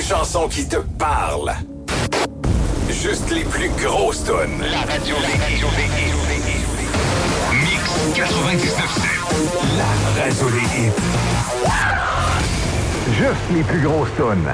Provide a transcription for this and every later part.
chansons qui te parlent. Juste les plus grosses tonnes. La radio des Mix 99.7. La radio des hits. Juste les plus grosses tonnes.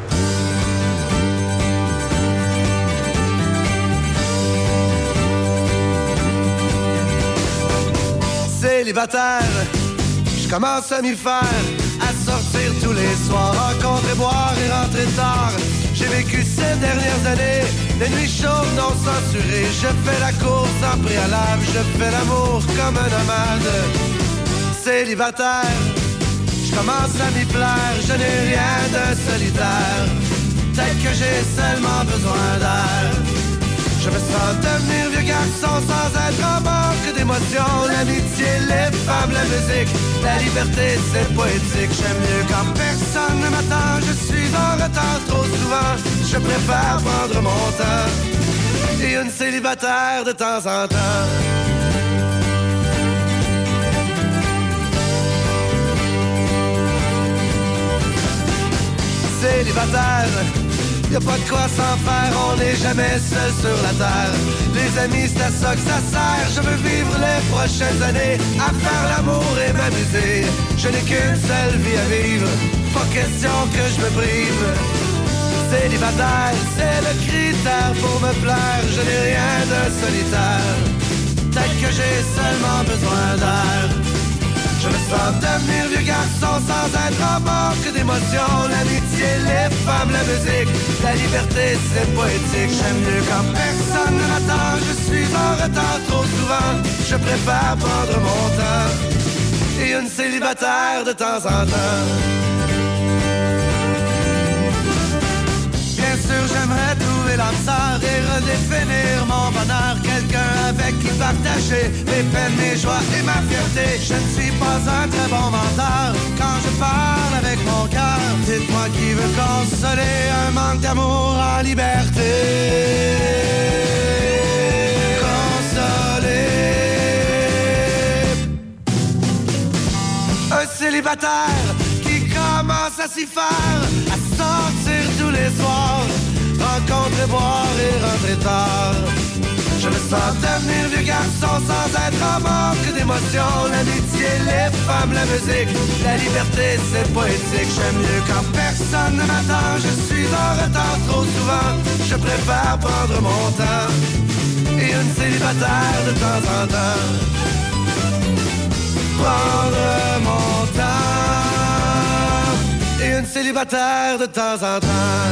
Célibataire, je commence à m'y faire, à sortir tous les soirs, rencontrer, boire et rentrer tard. J'ai vécu ces dernières années, des nuits chaudes non censurées. Je fais la course en préalable, je fais l'amour comme un nomade. Célibataire, je commence à m'y plaire, je n'ai rien de solitaire. Peut-être que j'ai seulement besoin d'air. Je me sens devenir vieux garçon sans être en manque d'émotions. L'amitié, les femmes, la musique, la liberté, c'est poétique. J'aime mieux quand personne ne m'attend. Je suis en retard trop souvent. Je préfère prendre mon temps. Et une célibataire de temps en temps. Célibataire, y'a pas de quoi s'en faire, on n'est jamais seul sur la terre. Les amis, c'est à ça que ça sert. Je veux vivre les prochaines années à faire l'amour et m'amuser. Je n'ai qu'une seule vie à vivre, pas question que je me prive. Célibataire, c'est le critère pour me plaire. Je n'ai rien de solitaire, peut-être que j'ai seulement besoin d'air. Je me sens devenir vieux garçon sans être en manque d'émotions. L'amitié, les femmes, la musique, la liberté, c'est poétique. J'aime mieux quand personne ne m'attend. Je suis en retard trop souvent. Je préfère prendre mon temps. Et une célibataire de temps en temps. Bien sûr, j'aimerais trouver l'âme sœur et redéfinir mon bonheur. Quelqu'un avec qui partager mes peines, mes joies et ma fierté. Je ne suis pas un très bon menteur quand je parle avec mon cœur. Dites-moi qui veut consoler un manque d'amour en liberté. Consoler un célibataire qui commence à s'y faire, à sortir tous les soirs, rencontrer, boire et rentrer tard. Je me sens devenir vieux garçon sans être en manque d'émotions. L'amitié, les femmes, la musique, la liberté, c'est poétique. J'aime mieux quand personne ne m'attend. Je suis en retard trop souvent. Je préfère prendre mon temps. Et une célibataire de temps en temps. Prendre mon temps. Et une célibataire de temps en temps.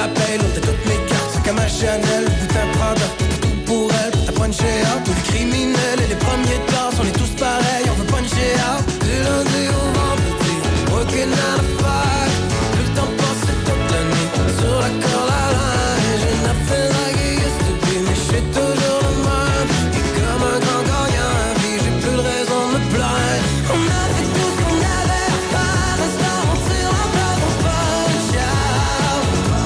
paye, l'autre toutes mes cartes, sac à ma Chanel, boutin Prada, tout pour elle, pour ta puncher out. Tous les criminels et les premiers tasses, on est tous pareils, on veut puncher out. Du lundi au vendredi, working out of five. Plus le temps passe toute la nuit, sur la corde à linge. J'ai nothing like it used to be, mais j'suis toujours le même. Et comme un grand gagnant à vie, j'ai plus de raison de me plaindre. On a fait tout ce qu'on avait à faire, restant on tire la balle, on punch out.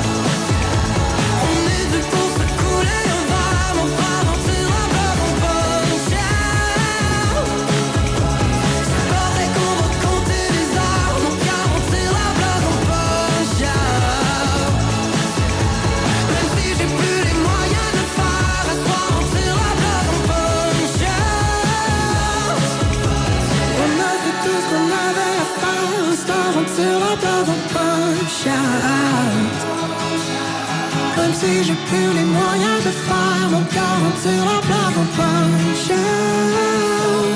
On est dû pour se couler un verre, mon frère, on tire la balle, on punch out. C'est pareil qu'on va compter les heures, mon cœur, on tire la balle, on punch out. Même si j'ai plus les moyens de faire, à soir, on tire la balle, on punch out. On a fait tout ce qu'on avait à faire, restant on tire la balle, on punch out. Même si j'ai plus les moyens de faire, mon cœur, on tire la balle, on punch out.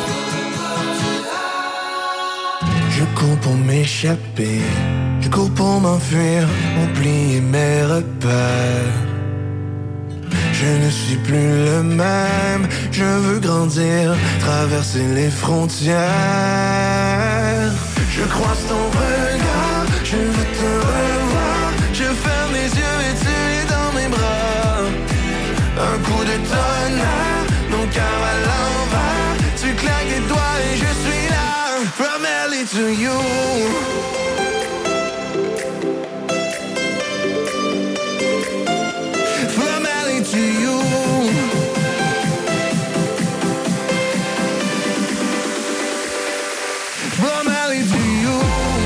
Je cours pour m'échapper, je cours pour m'enfuir, oublier mes repères. Je ne suis plus le même, je veux grandir, traverser les frontières. Je croise ton regard, je veux te revoir. Je ferme les yeux et tu es dans mes bras. Un coup de tonnerre, mon cœur à l'envers. Tu claques les doigts et je suis là. From LA to you. From LA to you. From LA to you.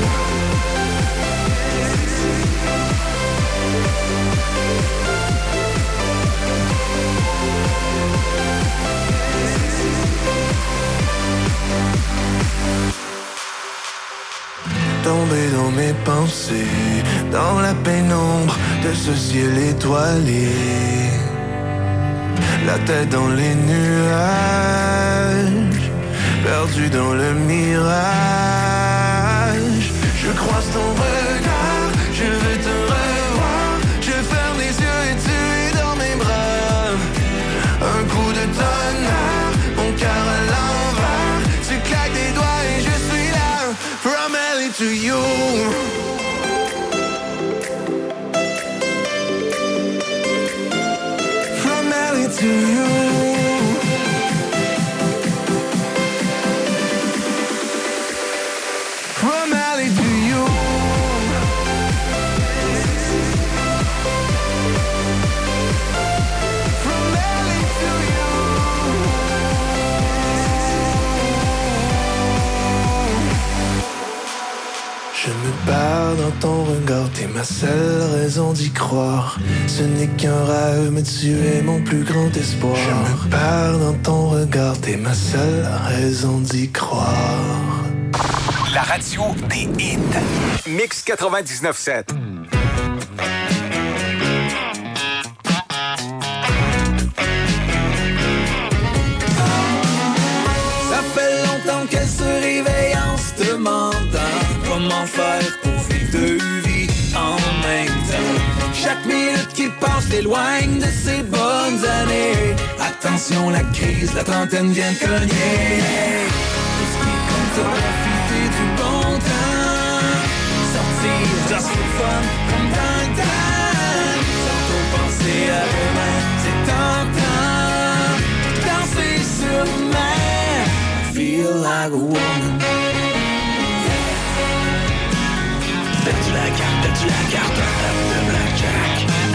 Tomber dans mes pensées, dans la pénombre de ce ciel étoilé. La tête dans les nuages, perdu dans le mirage. Je croise ton regard, je veux te revoir. Je ferme les yeux et tu es dans mes bras. Un coup de tonnerre, mon cœur à l'envers. Tu claques des doigts et je suis là. From LA to you. From LA to you. From LA to you. From LA to you. Je me perds dans ton regard, t'es ma seule raison d'y croire. Ce n'est qu'un rêve, mais tu es mon plus grand espoir. Je me perds dans ton regard, t'es ma seule raison d'y croire. La radio des hits. Mix 99.7. Ça fait longtemps qu'elle se réveille en se demandant comment faire pour vivre deux vies en même temps. Chaque minute qui passe l'éloigne de ses bonnes années. Attention, la crise, la trentaine vient de cogner. Tout ce qui compte, c'est profiter du bon temps. Sortir just for fun, comme dans le temps. Sans trop penser à demain, c'est tentant. Danser sur mer, feel like a woman. Fais-tu la carte de blackjack?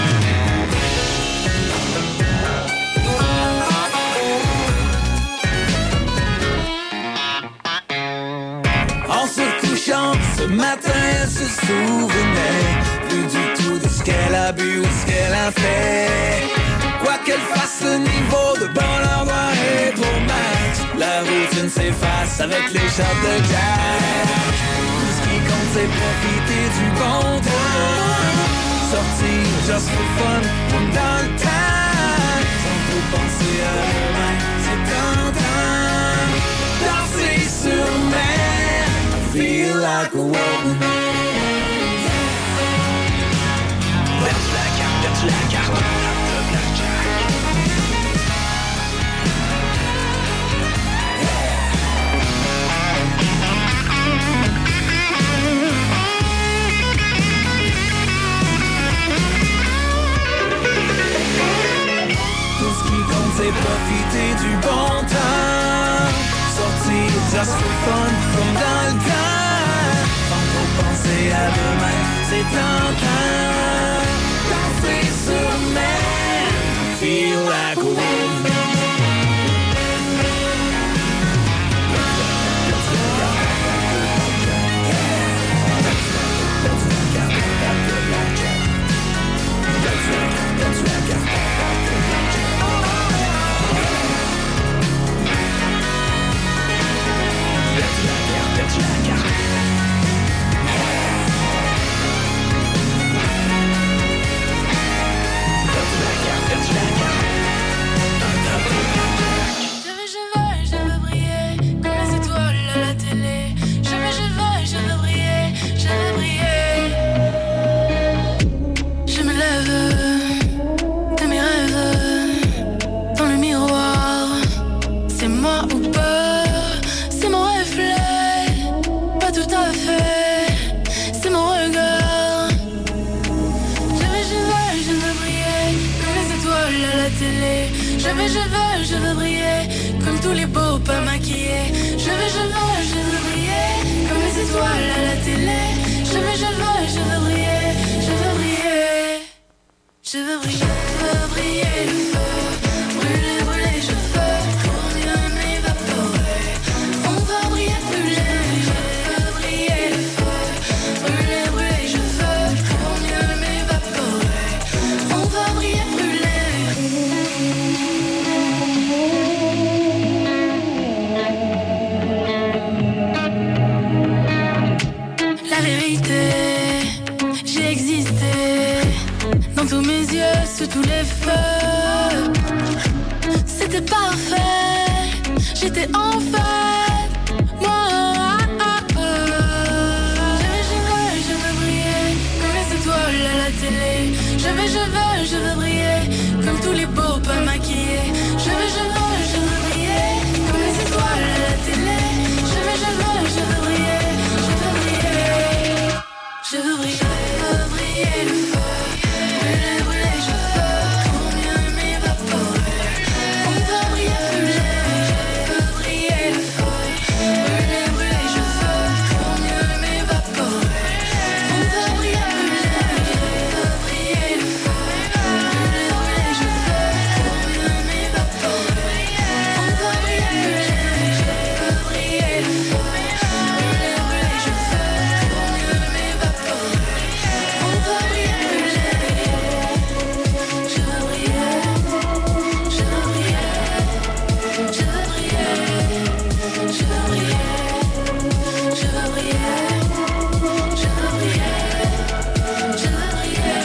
En se couchant, ce matin, elle se souvenait plus du tout de ce qu'elle a bu ou de ce qu'elle a fait. Quoi qu'elle fasse, le niveau de bonheur doit être au max. La routine s'efface avec les shots de Jack. Tout ce qui compte, c'est profiter du bon temps. Sortir just for fun, comme dans le temps. Sans trop penser à demain, c'est tentant. Danser sur mer, feel like a woman. Fais-tu la carte passe le fun comme dans le temps. Sans trop penser à demain, c'est tentant. Danser sur mer, feel like a woman. Je veux briller comme les étoiles à la télé. Je veux briller, je veux briller. Je me lève de mes rêves dans le miroir. C'est moi ou pas, c'est mon reflet. Pas tout à fait, c'est mon regard. Je veux briller comme les étoiles à la télé. Je veux briller comme tous les beaux pas maquillés. Je veux briller comme les étoiles à la télé. Je veux briller, je veux briller. Je veux briller le feu. Brûler, brûler, je veux pour mieux m'évaporer. On va briller, brûler. Je veux briller le feu. Brûler, brûler, je veux pour mieux m'évaporer. On va briller, brûler. La vérité, j'ai existé dans tous mes yeux, sous tous les feux. C'était parfait, j'étais en fait moi. Je veux briller comme les étoiles à la télé. Je veux briller comme tous les beaux pas maquillés. Je veux briller comme les étoiles à la télé. Je veux briller, je veux briller. Je veux briller le feu. Brûler, brûler, je veux pour mieux m'évaporer. On va briller, brûler. Je veux briller le feu. Brûler, brûler, je veux pour mieux m'évaporer. On va briller, brûler. Je veux briller le feu. Brûler, brûler, je veux pour mieux m'évaporer. On va briller, brûler. Je veux briller le feu. Brûler, brûler, je veux pour mieux m'évaporer. On va briller, brûler. Je veux briller, je veux briller, je veux briller, je veux briller, je veux briller, je veux briller, je veux briller.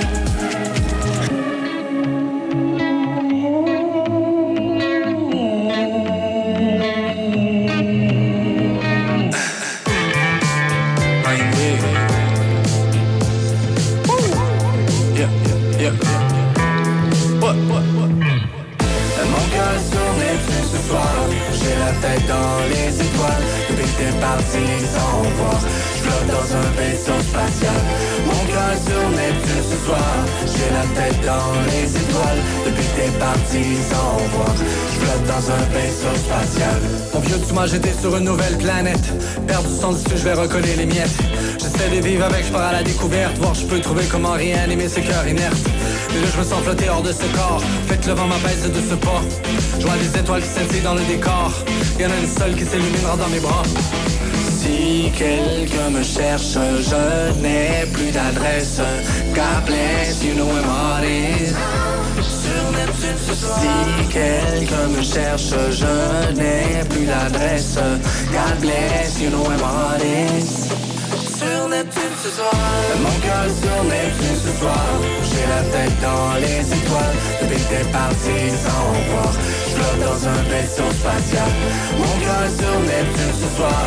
Mon cœur sur Neptune ce soir. J'ai la tête dans les étoiles. Depuis que t'es parti sans voir, je flotte dans un vaisseau spatial. Mon cœur sur Neptune ce soir. J'ai la tête dans les étoiles. Depuis que t'es parti sans voir, je flotte dans un vaisseau spatial. Mon vieux, tu m'as jeté sur une nouvelle planète. Perdu sans dessus, je vais recoller les miettes. J'essaie de vivre avec, je pars à la découverte. Voir, je peux trouver comment réanimer ce cœur inerte. Mais là, je me sens flotter hors de ce corps. Faites le vent m'abaisse de ce pas. Je vois des étoiles qui scintillent dans le décor. Y'en a une seule qui s'illuminera dans mes bras. Si quelqu'un me cherche, je n'ai plus d'adresse. God bless, you know where my heart is. Sur Neptune ce soir. Si quelqu'un me cherche, je n'ai plus d'adresse. God bless, you know where my heart is. Sur Neptune ce soir. Mon cœur sur Neptune ce soir. J'ai la tête dans les étoiles. Depuis que t'es parti sans voir, je flotte dans un vaisseau spatial. Mon cœur sur Neptune ce soir.